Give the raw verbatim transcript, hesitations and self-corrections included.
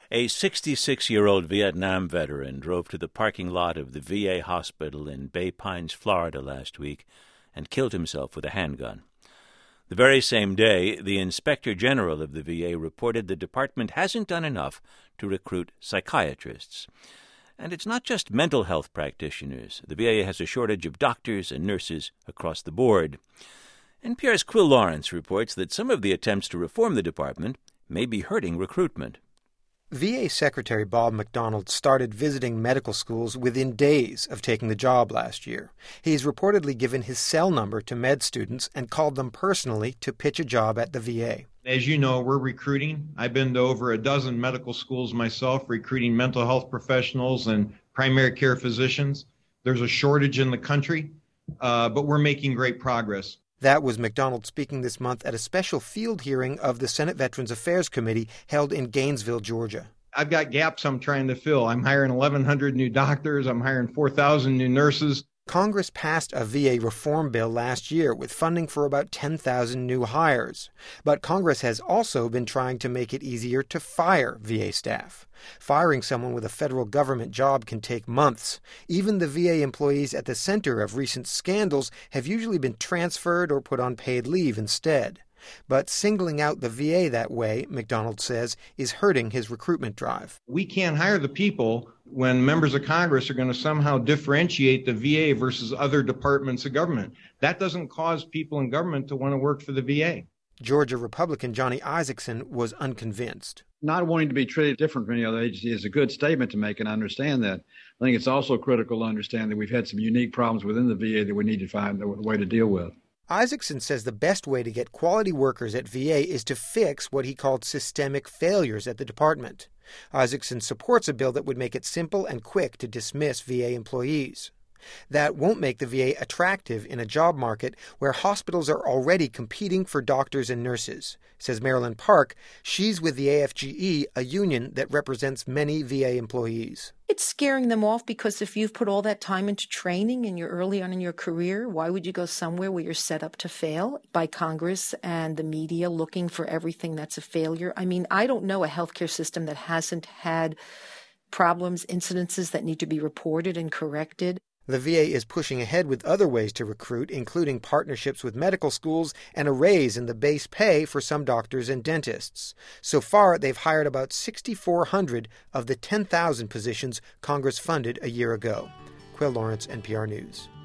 A sixty-six-year-old Vietnam veteran drove to the parking lot of the V A hospital in Bay Pines, Florida last week and killed himself with a handgun. The very same day, the Inspector General of the V A reported the department hasn't done enough to recruit psychiatrists. And it's not just mental health practitioners. The V A has a shortage of doctors and nurses across the board. N P R's Quill Lawrence reports that some of the attempts to reform the department may be hurting recruitment. V A Secretary Bob McDonald started visiting medical schools within days of taking the job last year. He's reportedly given his cell number to med students and called them personally to pitch a job at the V A. As you know, we're recruiting. I've been to over a dozen medical schools myself, recruiting mental health professionals and primary care physicians. There's a shortage in the country, uh, but we're making great progress. That was McDonald speaking this month at a special field hearing of the Senate Veterans Affairs Committee held in Gainesville, Georgia. I've got gaps I'm trying to fill. I'm hiring eleven hundred new doctors. I'm hiring four thousand new nurses. Congress passed a V A reform bill last year with funding for about ten thousand new hires. But Congress has also been trying to make it easier to fire V A staff. Firing someone with a federal government job can take months. Even the V A employees at the center of recent scandals have usually been transferred or put on paid leave instead. But singling out the V A that way, McDonald says, is hurting his recruitment drive. We can't hire the people when members of Congress are going to somehow differentiate the V A versus other departments of government. That doesn't cause people in government to want to work for the V A. Georgia Republican Johnny Isakson was unconvinced. Not wanting to be treated different from any other agency is a good statement to make, and I understand that. I think it's also critical to understand that we've had some unique problems within the V A that we need to find a way to deal with. Isakson says the best way to get quality workers at V A is to fix what he called systemic failures at the department. Isakson supports a bill that would make it simple and quick to dismiss V A employees. That won't make the V A attractive in a job market where hospitals are already competing for doctors and nurses, says Marilyn Park. She's with the A F G E, a union that represents many V A employees. It's scaring them off because if you've put all that time into training and you're early on in your career, why would you go somewhere where you're set up to fail by Congress and the media looking for everything that's a failure? I mean, I don't know a healthcare system that hasn't had problems, incidences that need to be reported and corrected. The V A is pushing ahead with other ways to recruit, including partnerships with medical schools and a raise in the base pay for some doctors and dentists. So far, they've hired about six thousand four hundred of the ten thousand positions Congress funded a year ago. Quill Lawrence, N P R News.